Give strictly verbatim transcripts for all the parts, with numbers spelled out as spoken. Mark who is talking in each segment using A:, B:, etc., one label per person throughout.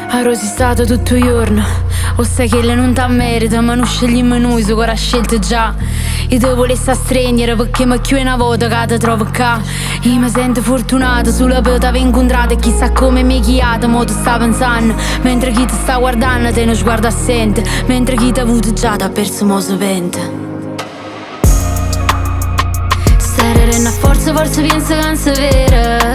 A: A Rosy stato tutto il giorno. O sai che lei non ti merita, ma non scegliamo noi su cosa scelte già. Io te volessi stregnere perché mi chiude una volta che ti trovo qua. Io mi sento fortunata sulla per t'aver incontrato. E chissà come mi chiata, mo ti sta pensando. Mentre chi ti sta guardando te uno sguardo assente. Mentre chi ti ha avuto già t'ha perso mo se pente. Stare a forza, forza pensa che non si vera.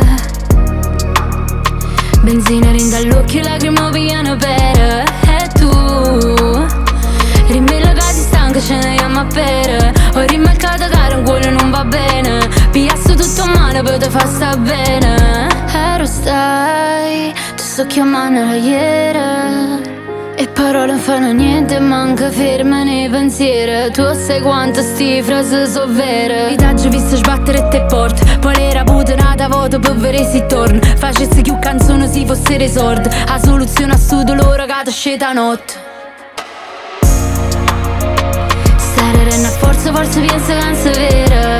A: Benzina rinda all'occhio, lacrime piano per. E tu rimbella che ti stanca, ce ne andiamo a bere. Ho rimarcato che un cuore non va bene. Piasso tutto male per te fa sta bene. Ero stai, ti sto chiamando da ieri. E parole non fanno niente, manca ferma nei pensieri. Tu sai quanto sti frasi so vere. I taggi visto sbattere e te porta. Poi l'era putanata voto per vedere se torna. Facessi più canzoni si fosse resort. La soluzione a sto dolore che ti sceta notte. Stare a forza, forza pensa che non si vera.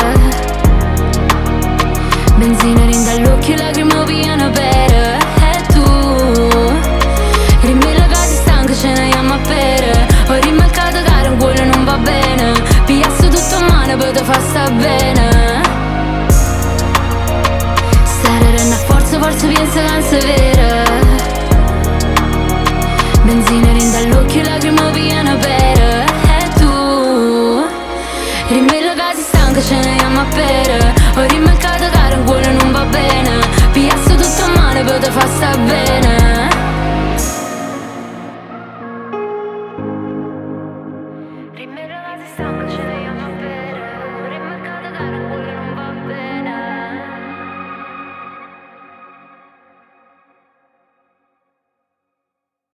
A: Benzina rinda all'occhio, lacrime piano per. E tu rimbella ce ne andiamo a bere. Ho rimarcato che un cuore non va bene. Piasso tutto a mano per te fa sta bene. Stare a forza, forza pensa che non si vera.